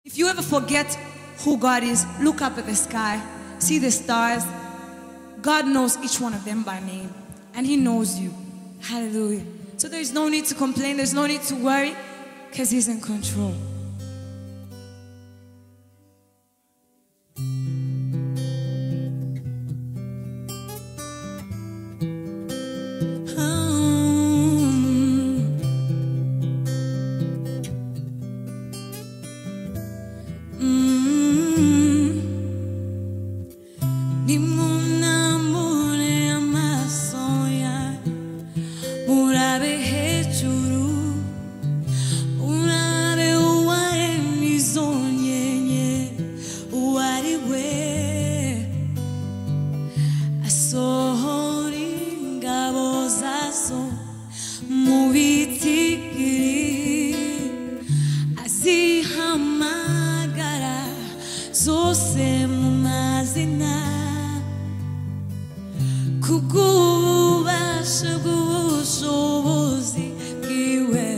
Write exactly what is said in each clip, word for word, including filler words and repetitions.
If you ever forget who God is, look up at the sky, see the stars. God knows each one of them by name, and He knows you. Hallelujah. So there's no need to complain, there's no need to worry, because He's in control. Zose mu mazina kubw'ububasha bw'ubushobozi bwiwe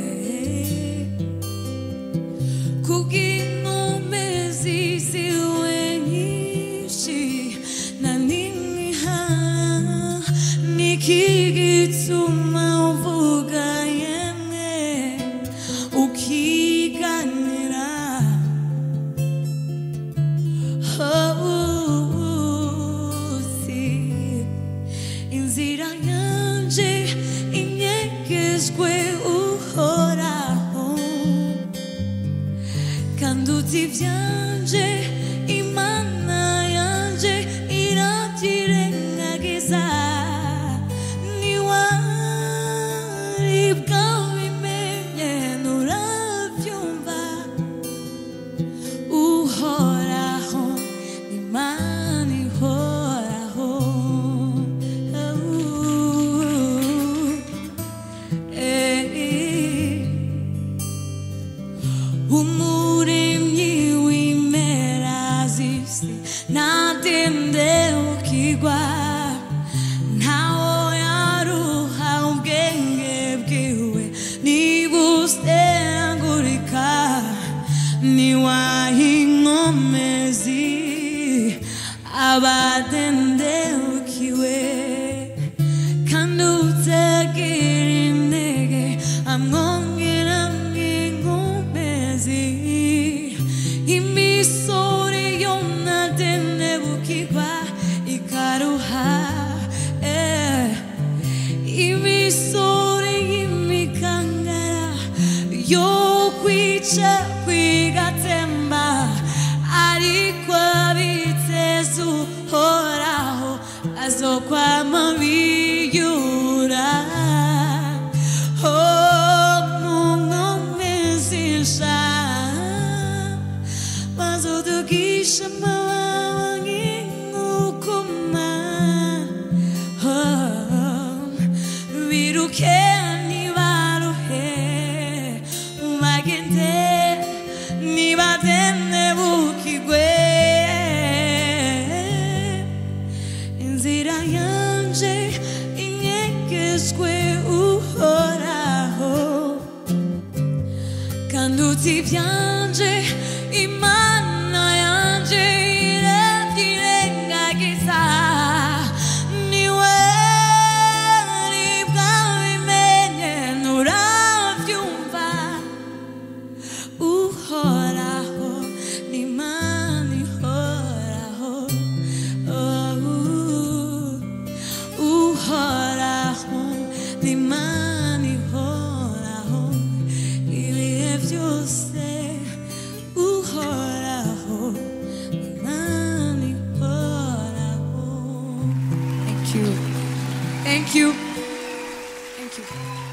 kubw'inkomezi ziwe nyinshi na nimwiha niki gituma uvuga yemwe ukiganira inzira yanje inyegejwe uhoraho kandi uzi ivyanje imana yanje iravyirengagiza niwari bwabimenye nuravyumva uhoraho imana ihoraho umuremyi w'impera z'isi ntadinde ukigwa ntawo yaruha ubwenge bwiwe nibusengurika niwaha inkomezi abadendebukiwe kandi utagira intege amwongera mw'inkomezi imisore yo ntadenebukirwa ikaruha imisore y'imikangara yo kwica kwigatemba ariko abiteze uhoraho azokwama biyura mu nkomezi nsha bazodugisha amababa nk'inkukuma biruke ntibaruhe bagende ntibadenebukirwe inzira yanje inyegejwe uhoraho kandi uzi ivyanje imana yanje iravyirengagiza niwari bwabimenye nuravyumva uhoraho n'imana ihoraho uhoraho n'imana ihoraho ibihe byose uhoraho n'imana ihoraho. Thank you. Thank you. Thank you.